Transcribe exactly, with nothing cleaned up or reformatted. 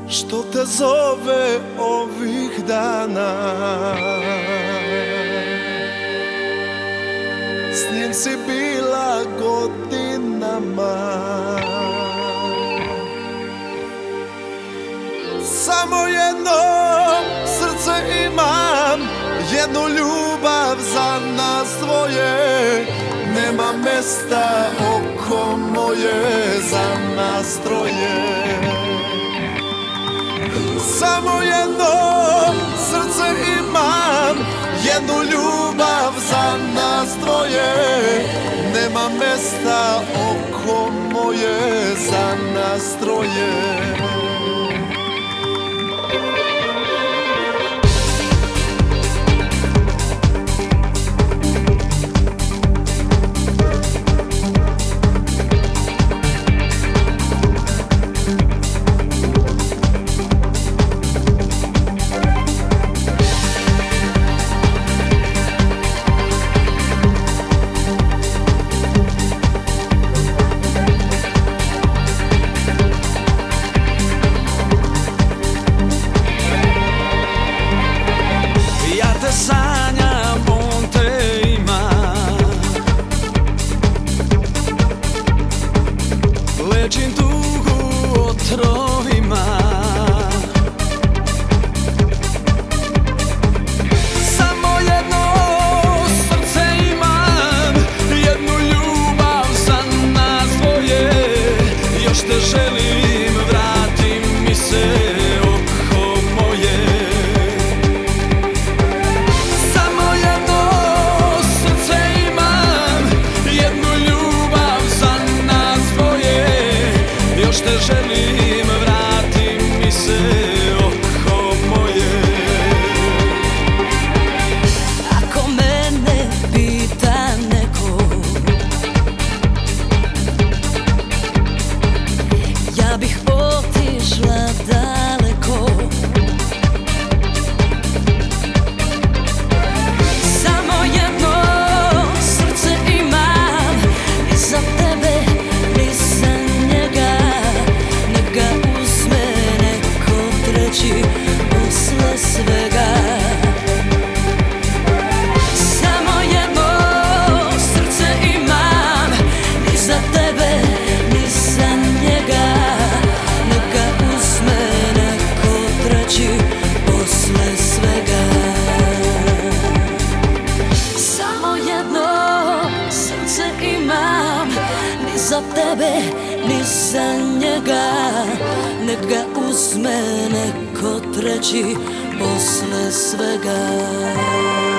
što te zove ovih dana. S njim si bila godinama. Samo jedno srce imam, jednu ljubav za nas dvoje. Nema mesta oko moje za nas troje. Samo jedno srce imam, jednu ljubav za nas dvoje. Nema mesta oko moje za nas troje. Sanjam, on te ima. Lečim tugu otrovima. Samo jedno srce imam, jednu ljubav za nas dvoje. Još te želim, vrati mi se. Još te želim, vrati mi se oko moje. Ako mene pita neko, ja bih otišla daleko. Samo jedno srce imam i za tebe nisam njega. Posle svega samo jedno srce imam i za tebe nisam njega. Neka uzme neko treći posle svega. Samo jedno srce imam ni za tebe nisam njega. Neka uzme neko treći posle svega.